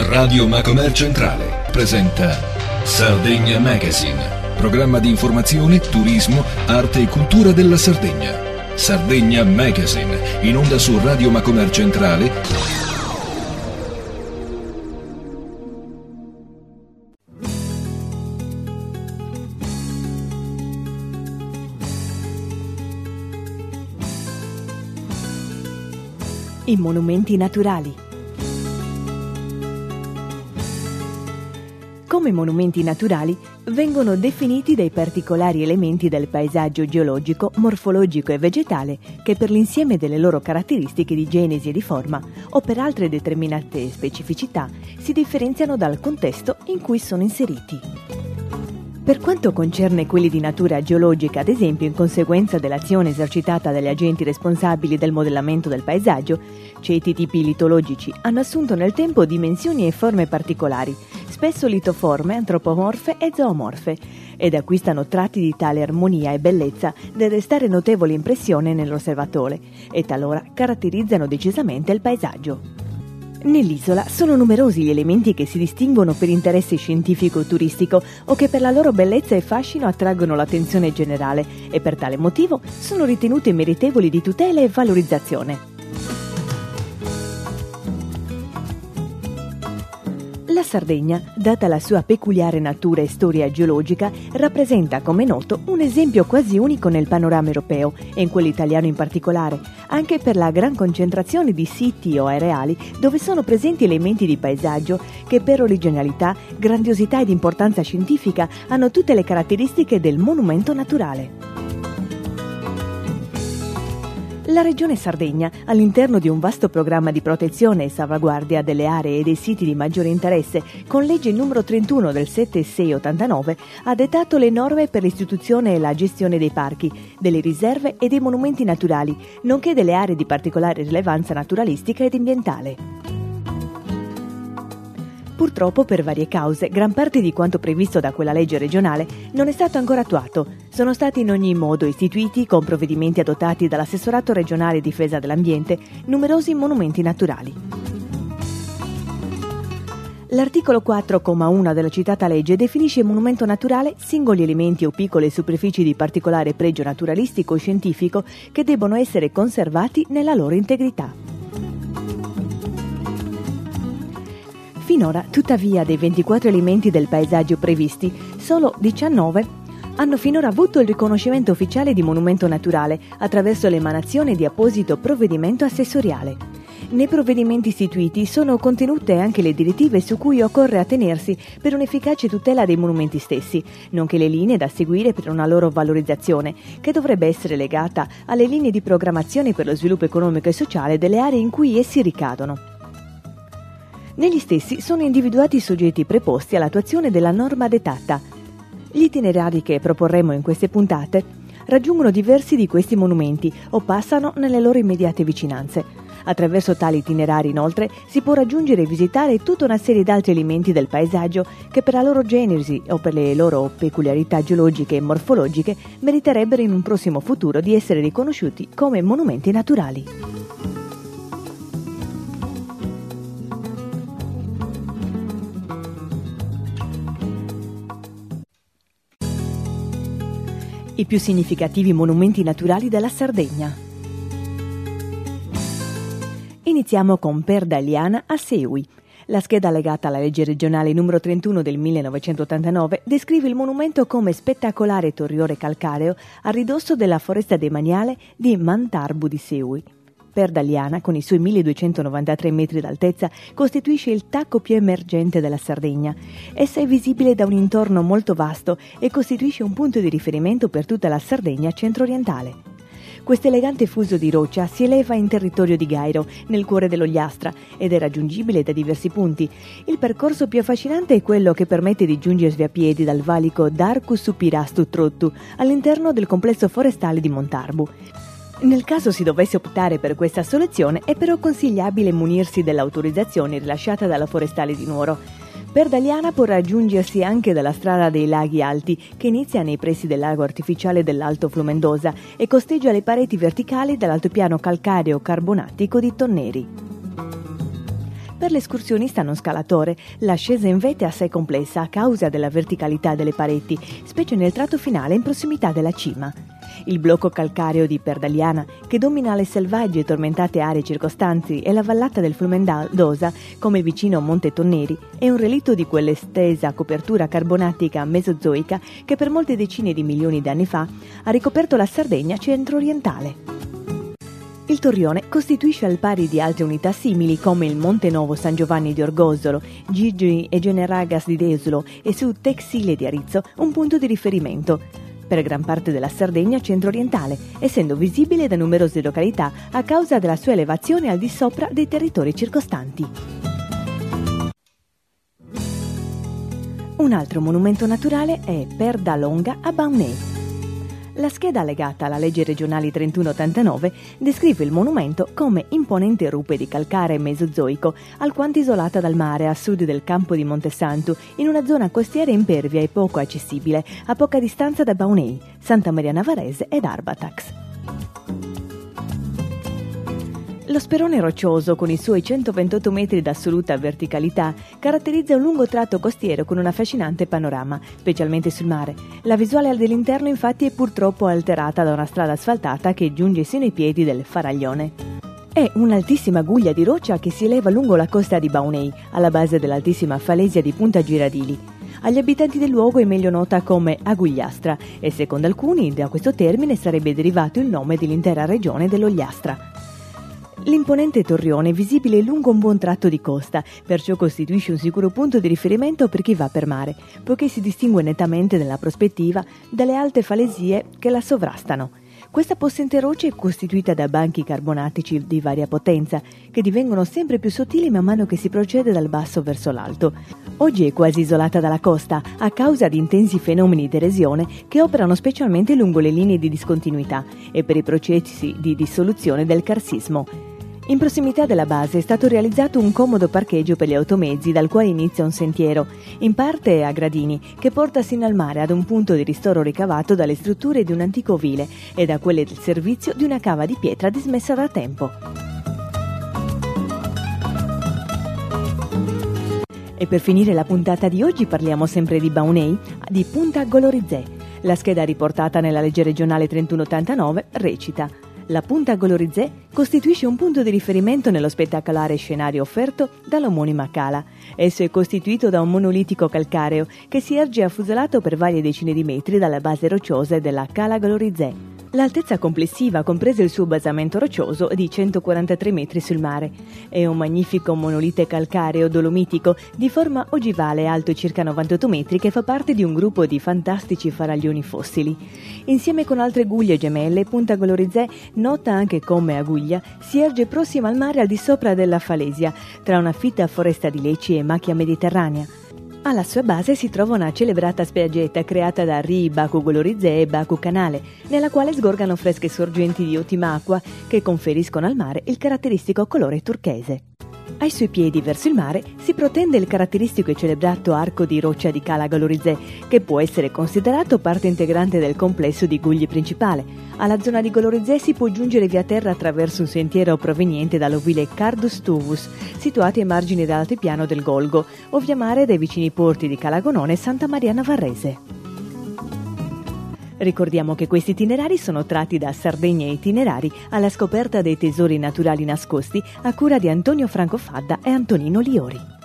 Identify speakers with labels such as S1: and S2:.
S1: Radio Macomer Centrale presenta Sardegna Magazine, programma di informazione, turismo, arte e cultura della Sardegna. Sardegna Magazine, in onda su Radio Macomer Centrale.
S2: I monumenti naturali. Come monumenti naturali vengono definiti dei particolari elementi del paesaggio geologico, morfologico e vegetale che per l'insieme delle loro caratteristiche di genesi e di forma o per altre determinate specificità si differenziano dal contesto in cui sono inseriti. Per quanto concerne quelli di natura geologica, ad esempio in conseguenza dell'azione esercitata dagli agenti responsabili del modellamento del paesaggio, certi tipi litologici hanno assunto nel tempo dimensioni e forme particolari, spesso litoforme, antropomorfe e zoomorfe, ed acquistano tratti di tale armonia e bellezza da restare notevole impressione nell'osservatore e talora caratterizzano decisamente il paesaggio. Nell'isola sono numerosi gli elementi che si distinguono per interesse scientifico-turistico o che per la loro bellezza e fascino attraggono l'attenzione generale e per tale motivo sono ritenute meritevoli di tutela e valorizzazione. La Sardegna, data la sua peculiare natura e storia geologica, rappresenta, come noto, un esempio quasi unico nel panorama europeo e in quello italiano in particolare, anche per la gran concentrazione di siti o areali dove sono presenti elementi di paesaggio che per originalità, grandiosità ed importanza scientifica hanno tutte le caratteristiche del monumento naturale. La Regione Sardegna, all'interno di un vasto programma di protezione e salvaguardia delle aree e dei siti di maggiore interesse, con legge numero 31 del 7689, ha dettato le norme per l'istituzione e la gestione dei parchi, delle riserve e dei monumenti naturali, nonché delle aree di particolare rilevanza naturalistica ed ambientale. Purtroppo, per varie cause, gran parte di quanto previsto da quella legge regionale non è stato ancora attuato. Sono stati in ogni modo istituiti, con provvedimenti adottati dall'Assessorato regionale difesa dell'ambiente, numerosi monumenti naturali. L'articolo 4,1 della citata legge definisce monumento naturale singoli elementi o piccole superfici di particolare pregio naturalistico o scientifico che debbono essere conservati nella loro integrità. Finora, tuttavia, dei 24 elementi del paesaggio previsti, solo 19 hanno finora avuto il riconoscimento ufficiale di monumento naturale attraverso l'emanazione di apposito provvedimento assessoriale. Nei provvedimenti istituiti sono contenute anche le direttive su cui occorre attenersi per un'efficace tutela dei monumenti stessi, nonché le linee da seguire per una loro valorizzazione, che dovrebbe essere legata alle linee di programmazione per lo sviluppo economico e sociale delle aree in cui essi ricadono. Negli stessi sono individuati i soggetti preposti all'attuazione della norma dettata. Gli itinerari che proporremo in queste puntate raggiungono diversi di questi monumenti o passano nelle loro immediate vicinanze. Attraverso tali itinerari, inoltre, si può raggiungere e visitare tutta una serie di altri elementi del paesaggio che per la loro genesi o per le loro peculiarità geologiche e morfologiche meriterebbero in un prossimo futuro di essere riconosciuti come monumenti naturali. I più significativi monumenti naturali della Sardegna. Iniziamo con Perdaliana a Seui. La scheda legata alla legge regionale numero 31 del 1989 descrive il monumento come spettacolare torriore calcareo a ridosso della foresta demaniale di Mantarbu di Seui. Perdaliana, con i suoi 1293 metri d'altezza, costituisce il tacco più emergente della Sardegna. Essa è visibile da un intorno molto vasto e costituisce un punto di riferimento per tutta la Sardegna centro-orientale. Questo elegante fuso di roccia si eleva in territorio di Gairo, nel cuore dell'Ogliastra, ed è raggiungibile da diversi punti. Il percorso più affascinante è quello che permette di giungersi a piedi dal valico d'Arcu su Pirastu Trottu, all'interno del complesso forestale di Montarbu. Nel caso si dovesse optare per questa soluzione, è però consigliabile munirsi dell'autorizzazione rilasciata dalla Forestale di Nuoro. Perdaliana può raggiungersi anche dalla strada dei Laghi Alti, che inizia nei pressi del lago artificiale dell'Alto Flumendosa e costeggia le pareti verticali dell'altopiano calcareo carbonatico di Tonneri. Per l'escursionista non scalatore, l'ascesa in vetta è assai complessa a causa della verticalità delle pareti, specie nel tratto finale in prossimità della cima. Il blocco calcareo di Perdaliana, che domina le selvagge e tormentate aree circostanti e la vallata del Flumendosa, come il vicino Monte Tonneri, è un relitto di quell'estesa copertura carbonatica mesozoica che per molte decine di milioni di anni fa ha ricoperto la Sardegna centro-orientale. Il torrione costituisce al pari di altre unità simili come il Monte Novo San Giovanni di Orgosolo, Gigi e Generagas di Desolo e su Texile di Arizzo un punto di riferimento per gran parte della Sardegna centro-orientale, essendo visibile da numerose località a causa della sua elevazione al di sopra dei territori circostanti. Un altro monumento naturale è Perdalonga a Baunè. La scheda allegata alla legge regionale 3189 descrive il monumento come imponente rupe di calcare mesozoico, alquanto isolata dal mare a sud del campo di Montesanto, in una zona costiera impervia e poco accessibile, a poca distanza da Baunei, Santa Maria Navarrese ed Arbatax. Lo sperone roccioso, con i suoi 128 metri d'assoluta verticalità, caratterizza un lungo tratto costiero con un affascinante panorama, specialmente sul mare. La visuale dell'interno infatti è purtroppo alterata da una strada asfaltata che giunge sino ai piedi del Faraglione. È un'altissima guglia di roccia che si eleva lungo la costa di Baunei, alla base dell'altissima falesia di Punta Giradili. Agli abitanti del luogo è meglio nota come Agugliastra e secondo alcuni da questo termine sarebbe derivato il nome dell'intera regione dell'Ogliastra. L'imponente torrione è visibile lungo un buon tratto di costa, perciò costituisce un sicuro punto di riferimento per chi va per mare, poiché si distingue nettamente nella prospettiva dalle alte falesie che la sovrastano. Questa possente roccia è costituita da banchi carbonatici di varia potenza, che divengono sempre più sottili man mano che si procede dal basso verso l'alto. Oggi è quasi isolata dalla costa, a causa di intensi fenomeni di erosione che operano specialmente lungo le linee di discontinuità e per i processi di dissoluzione del karsismo. In prossimità della base è stato realizzato un comodo parcheggio per gli automezzi dal quale inizia un sentiero, in parte a gradini, che porta sino al mare ad un punto di ristoro ricavato dalle strutture di un antico ovile e da quelle del servizio di una cava di pietra dismessa da tempo. E per finire la puntata di oggi parliamo sempre di Baunei, di Punta Golorizè. La scheda riportata nella legge regionale 3189 recita: la Punta Golorizè costituisce un punto di riferimento nello spettacolare scenario offerto dall'omonima cala. Esso è costituito da un monolitico calcareo che si erge affusolato per varie decine di metri dalla base rocciosa della Cala Golorizè. L'altezza complessiva, compreso il suo basamento roccioso, è di 143 metri sul mare. È un magnifico monolite calcareo dolomitico di forma ogivale alto circa 98 metri che fa parte di un gruppo di fantastici faraglioni fossili. Insieme con altre guglie gemelle, Punta Golorizè, nota anche come Aguglia, si erge prossima al mare al di sopra della falesia, tra una fitta foresta di leci e macchia mediterranea. Alla sua base si trova una celebrata spiaggetta creata da Ri Baku Golorizè e Baku Canale, nella quale sgorgano fresche sorgenti di ottima acqua che conferiscono al mare il caratteristico colore turchese. Ai suoi piedi, verso il mare, si protende il caratteristico e celebrato arco di roccia di Cala Golorizè, che può essere considerato parte integrante del complesso di guglie principale. Alla zona di Golorizè si può giungere via terra attraverso un sentiero proveniente dall'ovile Cardus Tuvus, situato ai margini dell'altipiano del Golgo, o via mare dai vicini porti di Calagonone e Santa Maria Navarrese. Ricordiamo che questi itinerari sono tratti da Sardegna Itinerari alla scoperta dei tesori naturali nascosti a cura di Antonio Franco Fadda e Antonino Liori.